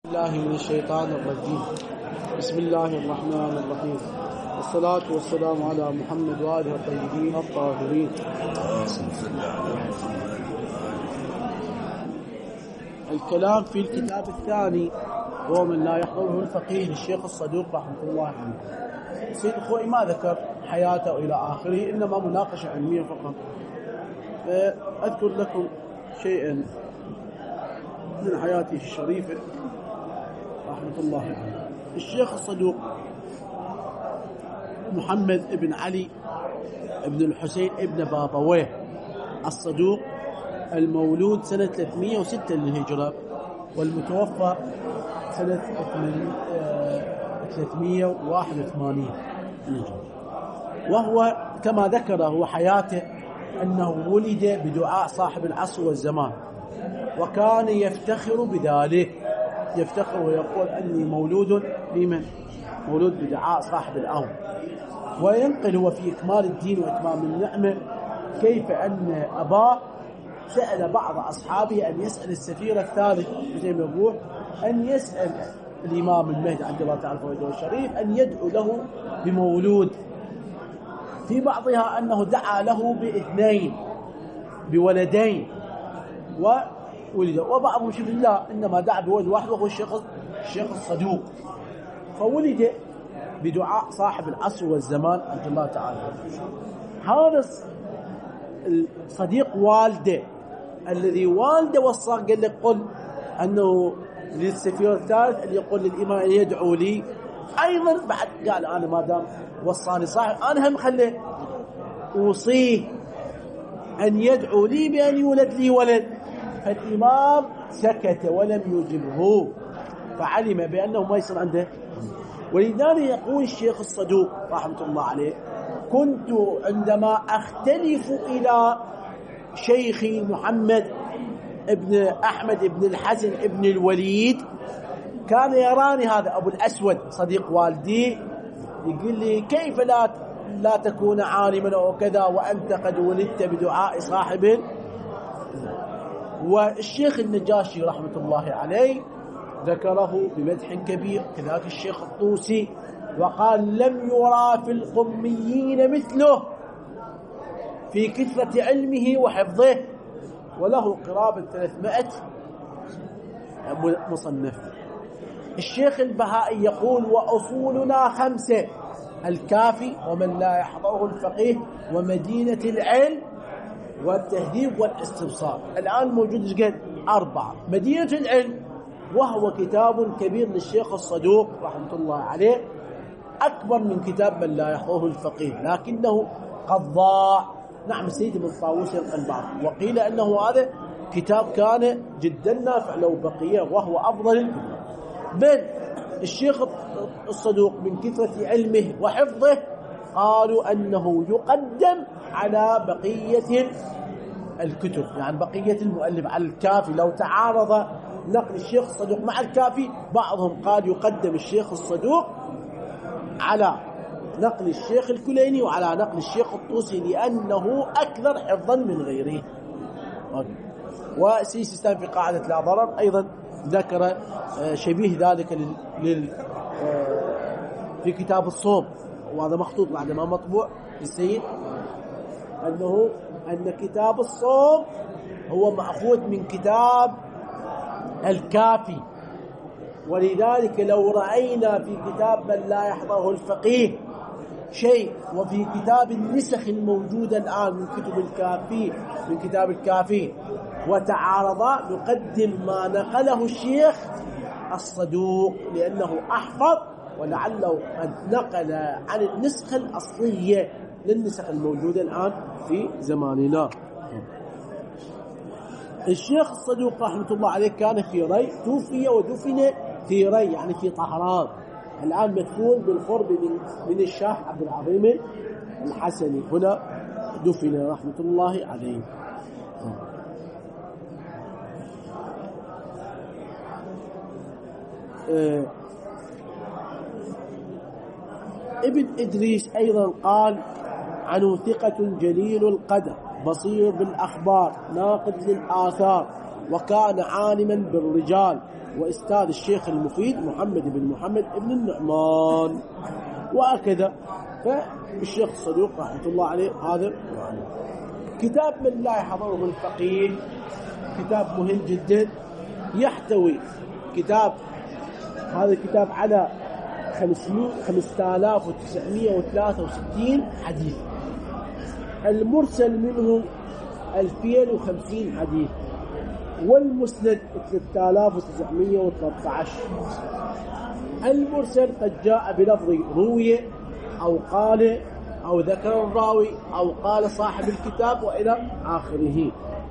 الله من الشيطان الرجيم. بسم الله الرحمن الرحيم، والصلاة والسلام على محمد وآله الطيبين الطاهرين. الكلام في الكتاب الثاني هو من لا يحضره الفقيه للشيخ الصدوق رحمة الله عليه. سيد أخوي ما ذكر حياته إلى آخره، إنما مناقشة علمية فقط. أذكر لكم شيئا من حياته الشريفة رحمة الله عليه. الشيخ الصدوق محمد ابن علي ابن الحسين ابن بابويه الصدوق، المولود سنة 306 للهجرة، والمتوفى سنة 381 للهجرة. وهو كما ذكر هو حياته أنه ولد بدعاء صاحب العصر والزمان، وكان يفتخر بذلك، يفتخر ويقول أني مولود لمن؟ مولود بدعاء صاحب الأمر. وينقل هو في إكمال الدين وإتمام النعمة كيف أن أباه سأل بعض أصحابه أن يسأل السفير الثالث زي ما يقول، أن يسأل الإمام المهدي عبد الله تعالى فويده الشريف أن يدعو له بمولود. في بعضها أنه دعا له باثنين، بولدين وولد، وبعضهم شوف الله إنما دعا بولد واحد وهو الشيخ الصدوق. فولد بدعاء صاحب العصر والزمان عبد الله تعالى. هذا الصديق والده الذي والده وصاه، قال لك قل أنه للسفير الثالث أن يقول للإمام أن يدعو لي أيضا. بعد قال أنا ما دام وصاني صاحب أنا هم خليه أوصيه أن يدعو لي بأن يولد لي ولد. فالإمام سكت ولم يجبه، فعلم بأنه ما يصير عنده. ولذلك يقول الشيخ الصدوق رحمة الله عليه: كنت عندما أختلف إلى شيخي محمد ابن أحمد ابن الحسن ابن الوليد، كان يراني هذا أبو الأسود صديق والدي يقول لي: كيف لا تكون عالما وكذا وأنت قد ولدت بدعاء صاحب. والشيخ النجاشي رحمة الله عليه ذكره بمدح كبير، كذلك الشيخ الطوسي، وقال: لم يرى في القميين مثله في كثرة علمه وحفظه، وله قرابة 300 مصنف. الشيخ البهائي يقول: وأصولنا 5: الكافي، ومن لا يحضره الفقيه، ومدينة العلم، والتهذيب والاستبصار. الآن موجود قد 4. مدينة العلم وهو كتاب كبير للشيخ الصدوق رحمة الله عليه، أكبر من كتاب من لا يحضره الفقيه، لكنه قد ضاع. نعم سيدي من طاووس البعض، وقيل أنه هذا كتاب كان جدا نافع لو بقية، وهو أفضل الكتب. بل الشيخ الصدوق من كثرة علمه وحفظه قالوا أنه يقدم على بقية الكتب، يعني بقية المؤلف على الكافي. لو تعارض نقل الشيخ الصدوق مع الكافي، بعضهم قال يقدم الشيخ الصدوق على نقل الشيخ الكليني وعلى نقل الشيخ الطوسي، لأنه أكثر حفظا من غيره. وسيستان في قاعدة لا ضرر أيضا ذكر شبيه ذلك في كتاب الصوم، وهذا مخطوط بعد ما مطبوع للسيد، أن كتاب الصوم هو مأخوذ من كتاب الكافي. ولذلك لو رأينا في كتاب من لا يحضره الفقيه شيء، وفي كتاب النسخ الموجودة الآن من كتب الكافي، من كتاب الكافي، وتعارضا، نقدم ما نقله الشيخ الصدوق لأنه أحفظ، ولعله قد نقل عن النسخة الأصلية للنسخ الموجودة الآن في زماننا. الشيخ الصدوق رحمة الله عليه كان في ري، توفي ودفن في ري، يعني في طهران. الآن مدفون بالقرب من الشاه عبد العظيم الحسني، هنا دفن رحمة الله عليه. ابن إدريس أيضا قال عنه: ثقة جليل القدر، بصير بالأخبار، ناقد للآثار، وكان عالما بالرجال، وأستاذ الشيخ المفيد محمد بن محمد بن النعمان وهكذا. فالشيخ الصدوق رحمة الله عليه هذا يعني. كتاب من لا يحضره الفقيه كتاب مهم جدا، يحتوي هذا الكتاب على 5963 حديث، المرسل منه 2050 حديث، والمسند 3913. المرسل قد جاء بلفظ روي أو قال أو ذكر الراوي أو قال صاحب الكتاب وإلى آخره.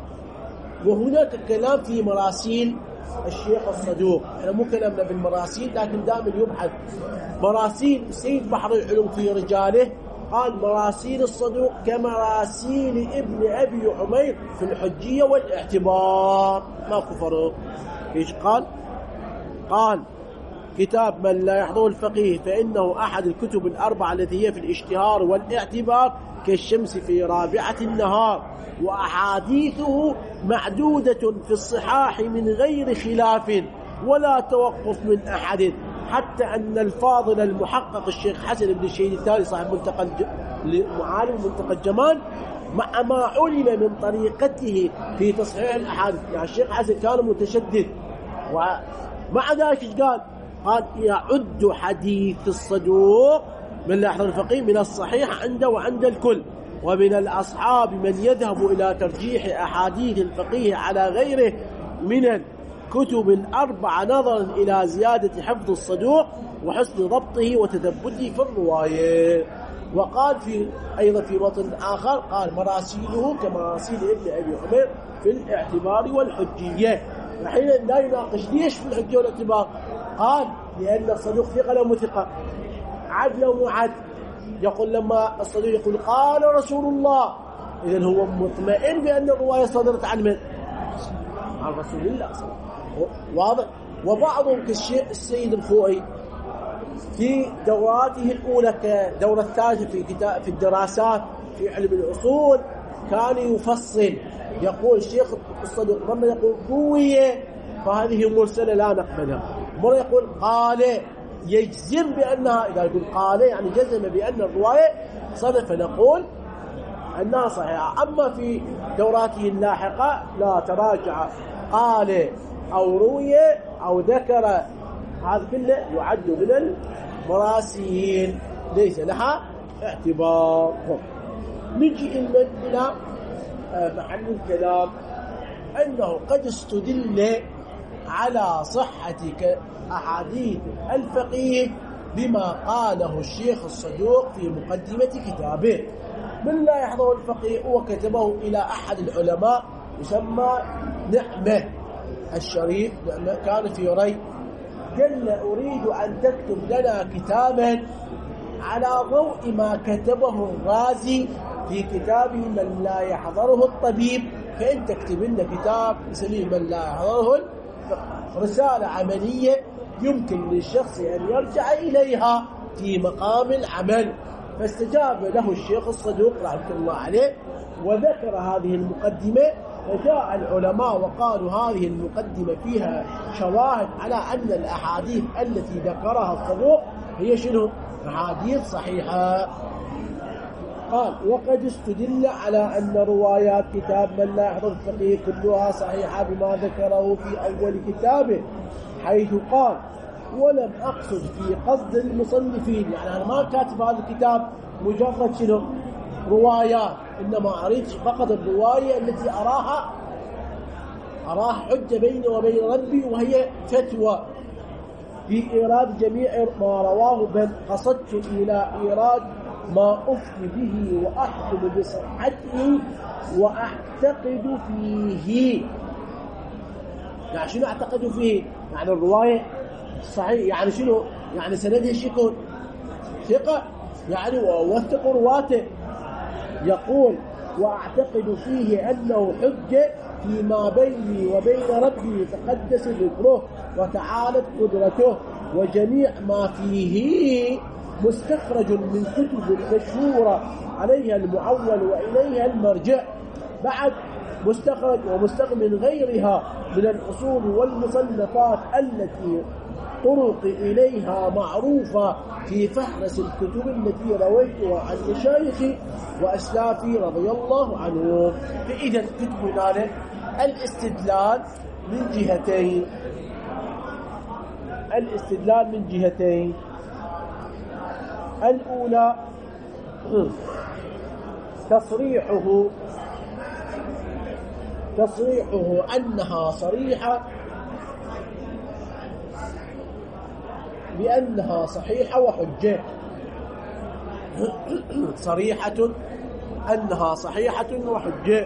وهناك كلام في مراسيل الشيخ الصدوق، احنا مو كلامنا بالمراسيل لكن دائما يبحث مراسيل سيد بحر العلوم في رجاله، قال مراسيل الصدوق كمراسيل ابن أبي عمير في الحجية والاعتبار، ماكو فرق. ايش قال كتاب من لا يحضره الفقيه فإنه أحد الكتب الأربعة التي هي في الاشتهار والاعتبار كالشمس في رابعة النهار، وأحاديثه معدودة في الصحاح من غير خلاف ولا توقف من أحد، حتى أن الفاضل المحقق الشيخ حسن بن الشهيد الثاني صاحب معالم منتقى الجمال مع ما علم من طريقته في تصحيح الأحاديث، يعني الشيخ حسن كان متشدد، ومع ذلك قال يعد حديث الصدوق من لا يحضر الفقيه من الصحيح عنده وعند الكل، ومن الأصحاب من يذهب إلى ترجيح أحاديث الفقيه على غيره من الكتب الأربعة نظرا إلى زيادة حفظ الصدوق وحسن ضبطه وتثبته في الرواية. وقال أيضا في وطن آخر قال مراسيله كمراسيل ابن أبي عمير في الاعتبار والحجية. وحين لا يناقش ليش في الحجية والاعتبار؟ قال لأن الصدوق ثقة لم ثقة، عدل ومعد. يقول لما الصدوق يقول قال رسول الله، إذن هو مطمئن بأن الرواية صدرت عن من؟ عن رسول الله صلى الله عليه وسلم. واضح. وبعضهم كالسيد الخوئي في دوراتهم الأولى كدورة الثالثة في الدراسات في علم الأصول كان يفصل، يقول الشيخ الصدوق مرة يقول روية فهذه مرسلة لا نقبلها، مرة يقول قال يجزم بأنها، إذا يقول قال يعني جزم بأن الرواية صدق فنقول أنها صحيحة. أما في دوراته اللاحقة لا، تراجع قال أو روي أو ذكر، هذا كله يعد من المراسيل ليس لها اعتبار. نجي إلى محل الكلام أنه قد استدل على صحة أحاديث الفقيه بما قاله الشيخ الصدوق في مقدمة كتابه من لا يحضر الفقيه، وكتبه إلى أحد العلماء يسمى نعمة الشريف، نعمة كان في ري، قال أريد أن تكتب لنا كتابا على ضوء ما كتبه الرازي في كتابه من لا يحضره الطبيب، فإن تكتب لنا كتاب يسميه من لا يحضره رسالة عملية يمكن للشخص أن يرجع إليها في مقام العمل. فاستجاب له الشيخ الصدوق رحمه الله عليه وذكر هذه المقدمة، فجاء العلماء وقالوا هذه المقدمة فيها شواهد على أن الأحاديث التي ذكرها الصدوق هي شنو؟ أحاديث صحيحة. قال وقد استدل على أن روايات كتاب من لا يحضر الفقيه كلها صحيحة بما ذكره في أول كتابه، حيث قال ولم أقصد في قصد المصنفين، يعني أنا ما كاتب هذا الكتاب مجرد شنو؟ روايات، إنما أريد فقط الرواية التي أراها حجة بيني وبين ربي وهي فتوى في إيراد جميع ما رواه، بل قصدت إلى إيراد ما أفتي به وأحكم بصحته وأعتقد فيه. يعني شنو أعتقد فيه؟ يعني الرواية صحيح، يعني شنو؟ يعني سندها شكون؟ ثقة، يعني ووثق رواته. يقول وأعتقد فيه أنه حجة فيما بيني وبين ربي تقدس ذكره وتعالت قدرته، وجميع ما فيه مستخرج من كتب مشهورة عليها المعول وإليها المرجع. بعد مستخرج ومستخرج من غيرها من الأصول والمصنفات التي طرق إليها معروفة في فهرس الكتب التي رويتها عن مشايخي وأسلافي رضي الله عنهم. فإذا كتبنا الاستدلال من جهتين، الاستدلال من جهتين. الأولى تصريحه أنها صريحة بأنها صحيحة وحجة، صريحة أنها صحيحة وحجة.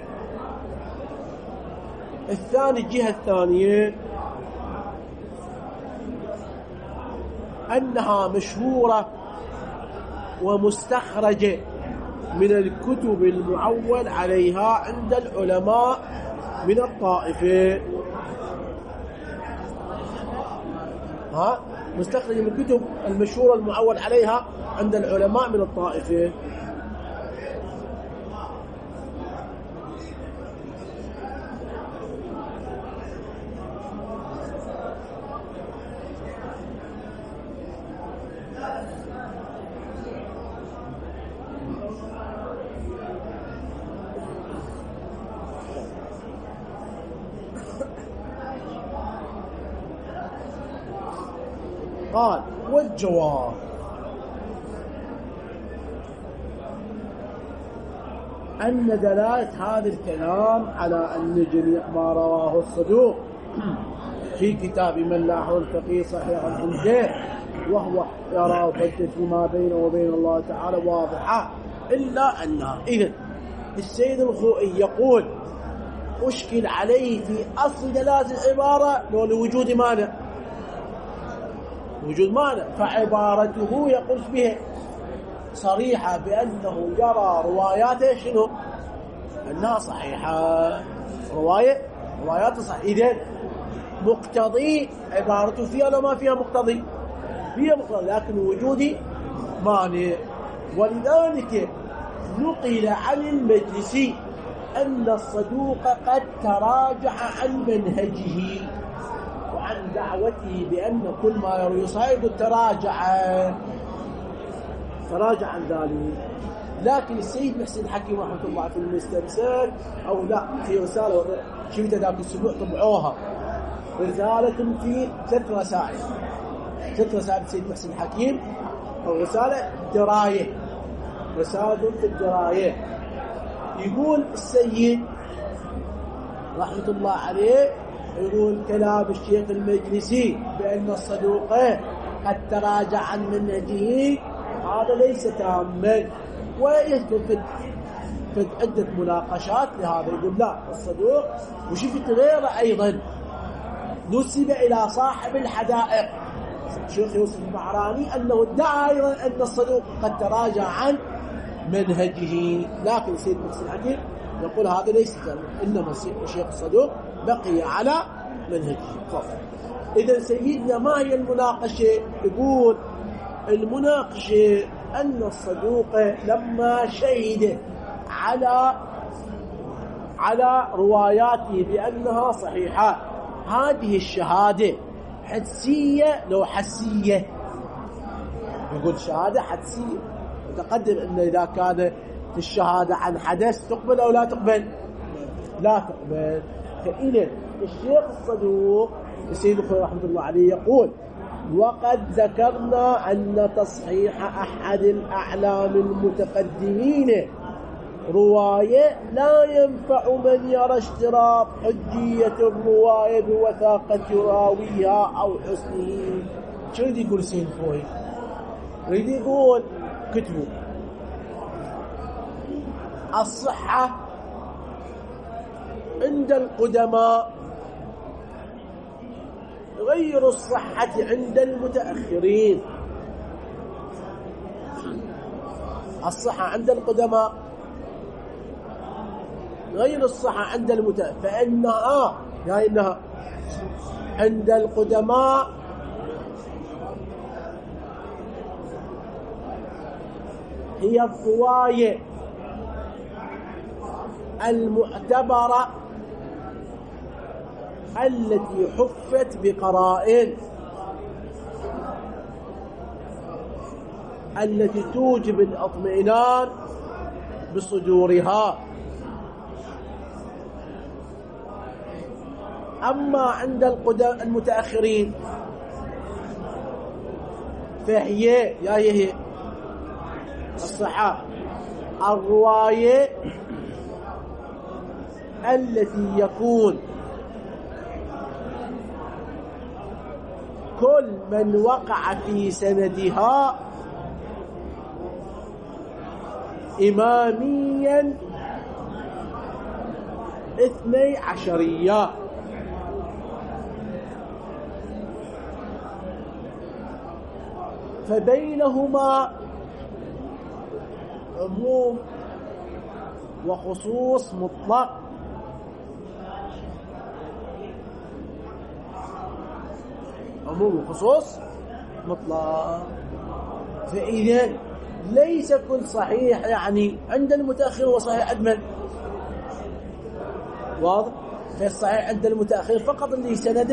الثاني، الجهة الثانية أنها مشهورة ومستخرجة من الكتب المعول عليها عند العلماء من الطائفة. مستخرجة من الكتب المشهورة المعول عليها عند العلماء من الطائفة. قال: والجواب أن دلالة هذا الكلام على أن جميع ما رواه الصدوق في كتاب من لا حول الفقيه صحيح عنده وهو يرى حجة فيما بينه وبين الله تعالى واضحة، إلا أنها إذن السيد الخوئي يقول أشكل عليه في أصل دلالة العبارة لوجود مانع، وجود مانع، فعبارته يقول به صريحة بأنه يرى رواياته شنو؟ أنها صحيحة، رواياته صحيحة. إذن مقتضي عبارته فيها ولا ما فيها مقتضي؟ فيها مقتضي، لكن وجودي مانع. ولذلك نقل عن المجلسي أن الصدوق قد تراجع عن منهجه وعن دعوته بأن كل ما يروي صحيح تراجع عن ذلك. لكن السيد محسن الحكيم رحمه الله في المستمسك أو لا في رسالة شفت ذاك الأسبوع طبعوها رسالة في 3 رسائل السيد محسن الحكيم، أو رسالة دراية، رسالة في الدراية. يقول السيد رحمة الله عليه، يقول كلام الشيخ المجلسي بأن الصدوق قد تراجع عن منهجه هذا ليس تاما، ويذكر في عدة مناقشات لهذا. يقول لا، الصدوق وشفت غيره أيضا نسب إلى صاحب الحدائق الشيخ يوسف المعراني أنه ادعى أيضا أن الصدوق قد تراجع عن منهجه، لكن السيد محسن الحكيم يقول هذا ليس تاما، إنما الشيخ الصدوق بقي على منهجه. إذا سيدنا ما هي المناقشة؟ يقول المناقشة أن الصدوق لما شهد على رواياته بأنها صحيحة، هذه الشهادة حدسية لو حسية؟ يقول شهادة حدسية. متقدم أن إذا كان في الشهادة عن حدث تقبل أو لا تقبل؟ لا تقبل. فإذا الشيخ الصدوق السيد الخوئي رحمة الله عليه يقول: وقد ذكرنا أن تصحيح أحد الأعلام المتقدمين رواية لا ينفع من يرى اشتراط حجية الرواية بوثاقة راويها أو حسنه. شو يريد يقول السيد الخوئي؟ يريد يقول كتبه الصحة عند القدماء غير الصحة عند المتأخرين. الصحة عند القدماء غير الصحة عند المتأخرين، فإنها عند القدماء هي الرواية المعتبرة التي حفت بقرائن التي توجب الاطمئنان بصدورها. أما عند المتأخرين فهي هي الصحة الرواية التي يكون كل من وقع في سندها إماميا 12، فبينهما عموم وخصوص مطلق. عموم وخصوص مطلق. فإذا ليس كل صحيح يعني عند المتأخر هو صحيح عند من؟ واضح؟ فالصحيح عند المتأخر فقط اللي سنده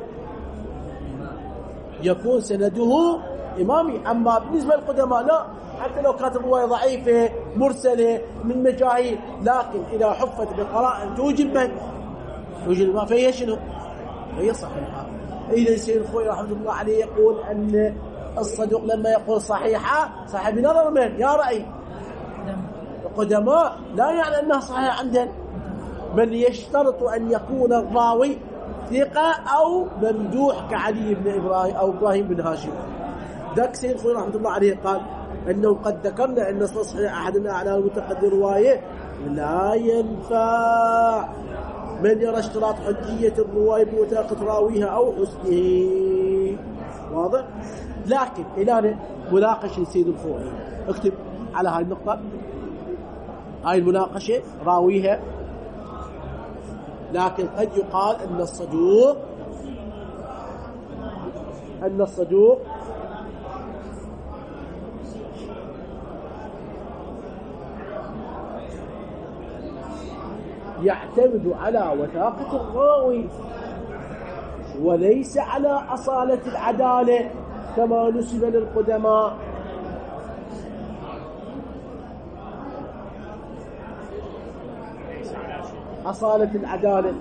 يكون سنده إمامي. أما بالنسبة للقدماء لا، حتى لو كانت الرواية ضعيفة مرسلة من مجاهيل، لكن إذا حفت بقراءة توجب من؟ توجب ما فهي شنو؟ هي صحيحة. إذا سيد الخوي رحمه الله عليه يقول أن الصدوق لما يقول صحيحة صحيح بنظر من؟ يا رأي القدماء لا يعني أنها صحيحة عندنا، من يشترط أن يكون الراوي ثقة أو ممدوح كعلي بن إبراهيم أو إبراهيم بن هاشم. ذاك سيد الخوي رحمه الله عليه قال أنه قد ذكرنا أن تصحيح أحد الأعلى المتقدم رواية لا ينفع من يرى اشتراط حجية الرواية بوثاقة راويها أو حسنه. واضح؟ لكن إلى مناقشة سيد الخوي اكتب على هاي النقطة، هاي المناقشة راويها. لكن قد يقال أن الصدوق يعتمد على وثاقة الراوي وليس على أصالة العدالة كما نسب للقدماء. أصالة العدالة،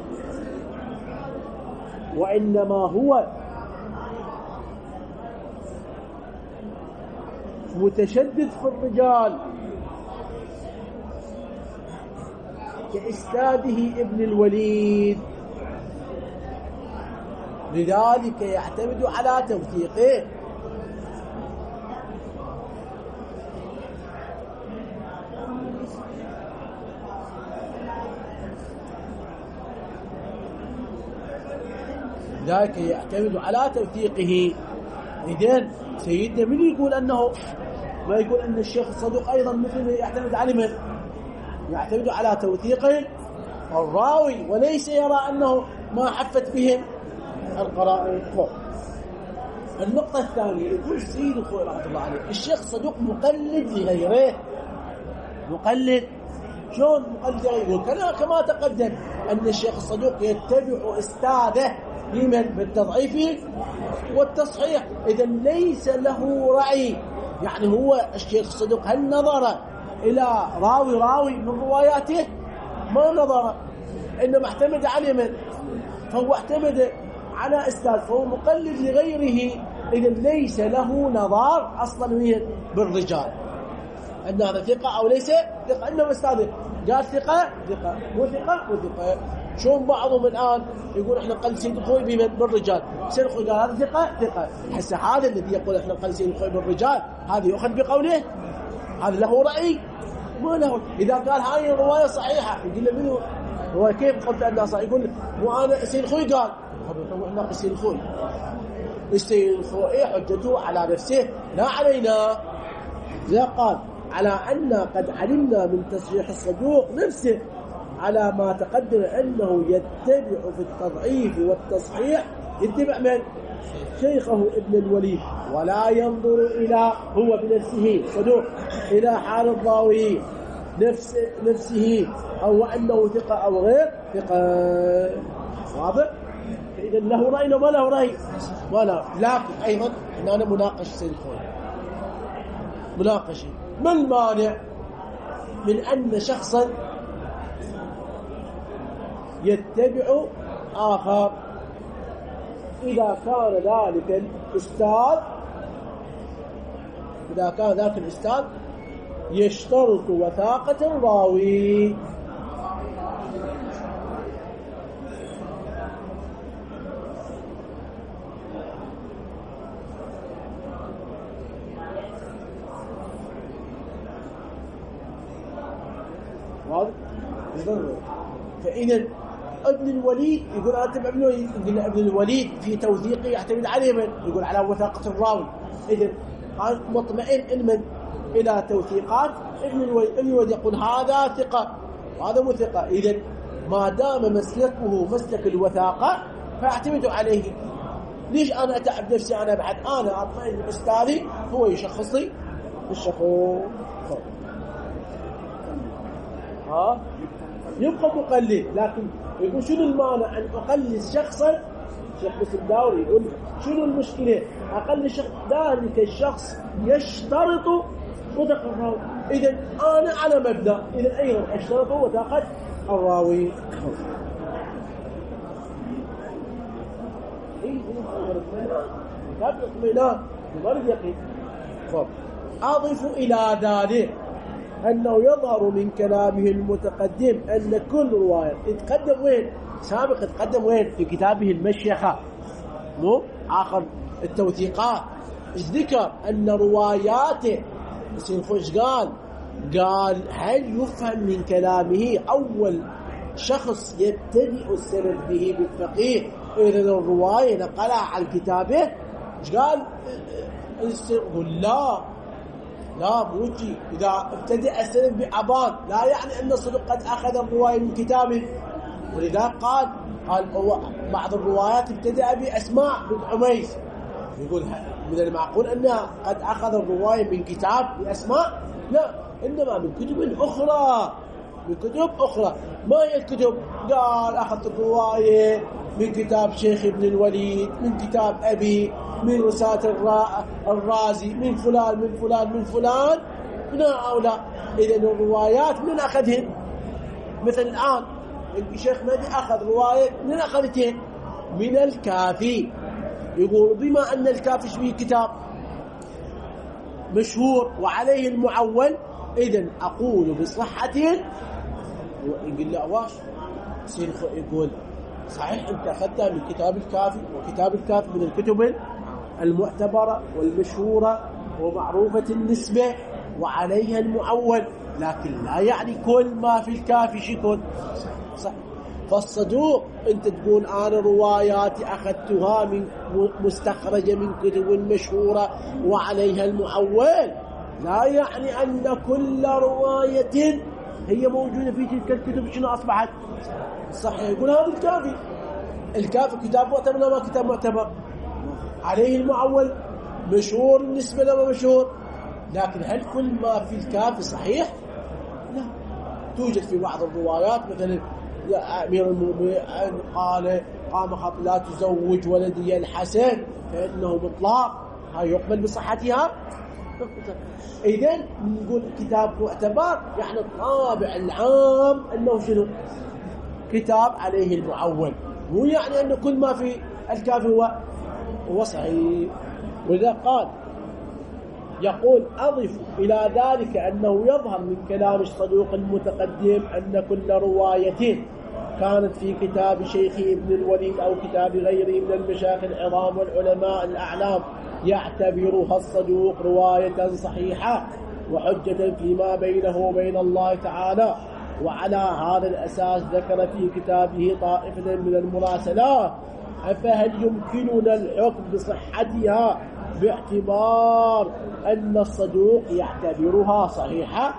وإنما هو متشدد في الرجال كإسناده ابن الوليد، لذلك يعتمد على توثيقه. ذلك يعتمد على توثيقه. إذن سيدنا من يقول أنه ما يقول أن الشيخ الصدوق أيضا مثل يعتمد على من؟ يعتمد على توثيق الراوي وليس يرى أنه ما حفت بهم القرائن. النقطة الثانية يقول سيد الخوي رحمه الله عليه الشيخ الصدوق مقلد لغيره. مقلد شلون مقلد لغيره؟ كما تقدم أن الشيخ الصدوق يتبع أستاذه لمن؟ بالتضعيف والتصحيح. إذا ليس له رأي، يعني هو الشيخ الصدوق هل نظر إلى راوي من رواياته؟ ما نظر، إنما اعتمد على من؟ فهو اعتمد على أستاذ، فهو مقلد لغيره. إذا ليس له نظر أصلا بالرجال أن هذا ثقة أو ليس ثقة، إنما أستاذه قال ثقة مو ثقة. شون بعضهم الآن يقول إحنا نقلد سيد الخوي بالرجال، سيد الخوي قال هذا ثقة. حس هذا الذي يقول إحنا نقلد سيد الخوي بالرجال هذا يؤخذ بقوله؟ هذا له رأي؟ ما له. إذا قال هاي الرواية صحيحة يقول له منه هو كيف قلت أنها صحيحة؟ يقول مو أنا سيد الخوي قال. طب ناقص سيد الخوي. السيد الخوي حجته على نفسه لا علينا. إذا قال على أن قد علمنا من تصحيح الصدوق نفسه على ما تقدم أنه يتبع في التضعيف والتصحيح يتبع من؟ شيخه ابن الوليد، ولا ينظر إلى هو بنفسه صدوق إلى حال الراوي نفسه أو أنه ثقة أو غير ثقة. واضح؟ إذا له رأي ولا ما له رأي؟ ما له. لكن أيضا هنا مناقشة سيد الخوي، مناقشة. ما المانع من أن شخصا يتبع آخر إذا كان ذاك الأستاذ يشترط وثاقة الراوي؟ فإذا ابن الوليد يقول أنا أتبع ابن الوليد، يقول ابن الوليد في توثيقه يعتمد عليه من؟ يقول على وثاقة الراوي. إذا مطمئن من إلى توثيقات ابن الوليد. ابن الوليد يقول هذا ثقة وهذا مو ثقة. إذا ما دام مسلكه مسلك الوثاقة فاعتمد عليه. ليش أنا أتعب نفسي؟ أنا بعد أنا أطمئن بأستاذي هو يشخص لي الشخص. يبقى مقلد، لكن يقول شنو المانع أن أقلد شخصا؟ شيخ مسلم داوري يقول شنو المشكلة؟ أقلد شخص ذلك الشخص يشترط وثاقة الراوي. إذا أنا على مبدأ إذا أيضا اشترط وثاقة الراوي. أضف إلى ذلك أنه يظهر من كلامه المتقدم أن كل رواية يتقدم وين؟ سابق يتقدم وين؟ في كتابه المشيخة، مو آخر التوثيقات. ذكر أن رواياته سينفوش قال هل يفهم من كلامه أول شخص يبتدئ السند به بالفقيه إذا الرواية نقلها عن كتابه؟ قال يقول لا موجي إذا ابتدأ السند بأبان لا يعني أن الصدوق قد أخذ الرواية من كتابه. ولذا قال بعض الروايات ابتدأ بأسماء بن حميس، يقول من المعقول أنها قد أخذ الرواية من كتاب بأسماء؟ لا، إنما من كتب أخرى. ما هي الكتب؟ قال أخذت الرواية من كتاب شيخ ابن الوليد، من كتاب أبي، من رسالة الرازي، من فلان من هؤلاء. إذا الروايات من أخذهن؟ مثل الآن الشيخ مهدي أخذ رواية من أخذتين من الكافي. يقول بما أن الكافي شبيه كتاب مشهور وعليه المعول إذن أقول بصحته. يقول لا واش يقول صحيح أنت أخذتها من كتاب الكافي، وكتاب الكافي من الكتب المعتبرة والمشهورة ومعروفة النسبة وعليها المعول، لكن لا يعني كل ما في الكافي شكل صح. فالصدوق أنت تقول أنا رواياتي أخذتها من مستخرجة من كتب مشهورة وعليها المعول، لا يعني أن كل رواية هي موجودة في تلك الكتب شنو أصبحت صحيح. يقول هذا الكافي كتاب معتبر لا ما كتاب معتبر، عليه المعول مشهور بالنسبة لما مشهور، لكن هل كل ما في الكافي صحيح؟ لا. توجد في بعض الروايات مثلا أمير المؤمنين قال قام خط لا تزوج ولدي الحسن فإنه مطلق، هاي يقبل بصحتها. إذن نقول كتاب معتبر يعني الطابع العام أنه شنو؟ كتاب عليه المعول، مو يعني أنه كل ما في الكافي هو صحيح. ولذا قال يقول أضف إلى ذلك أنه يظهر من كلام الصدوق المتقدم أن كل رواية كانت في كتاب شيخ ابن الوليد أو كتاب غيره من المشايخ العظام والعلماء الأعلام يعتبرها الصدوق رواية صحيحة وحجة فيما بينه وبين الله تعالى. وعلى هذا الأساس ذكر في كتابه طائفة من المراسلات. فهل يمكننا الحكم بصحتها باعتبار أن الصدوق يعتبرها صحيحة؟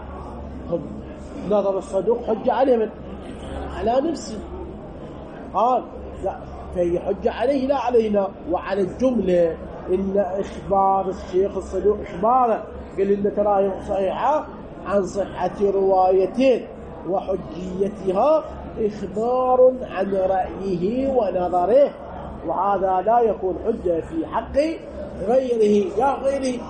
نظر الصدوق حجة عليه من على نفسه، قال لا فهي حجة عليه لا علينا. وعلى الجملة إن إخبار الشيخ الصدوق إخباره قال إن تراها صحيحة عن صحة روايتين وحجيتها إخبار عن رأيه ونظره وهذا لا يكون حجة في حق غيره. يا غيره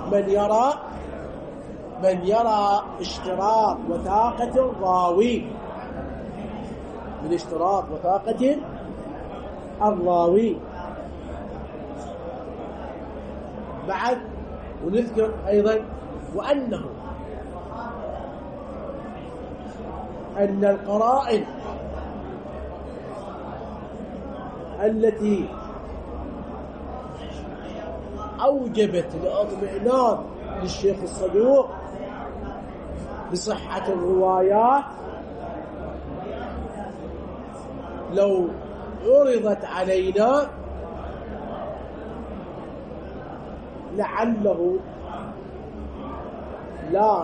من يرى اشتراط وثاقة الراوي، من اشتراط وثاقة الراوي. بعد ونذكر أيضا أن القرائن التي أوجبت الاطمئنان للشيخ الصدوق بصحة الروايات لو عرضت علينا لعله لا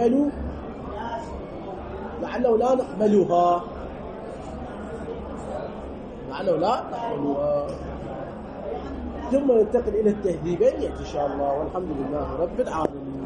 نقبلها، ثم ننتقل إلى التهذيبين إن شاء الله، والحمد لله رب العالمين.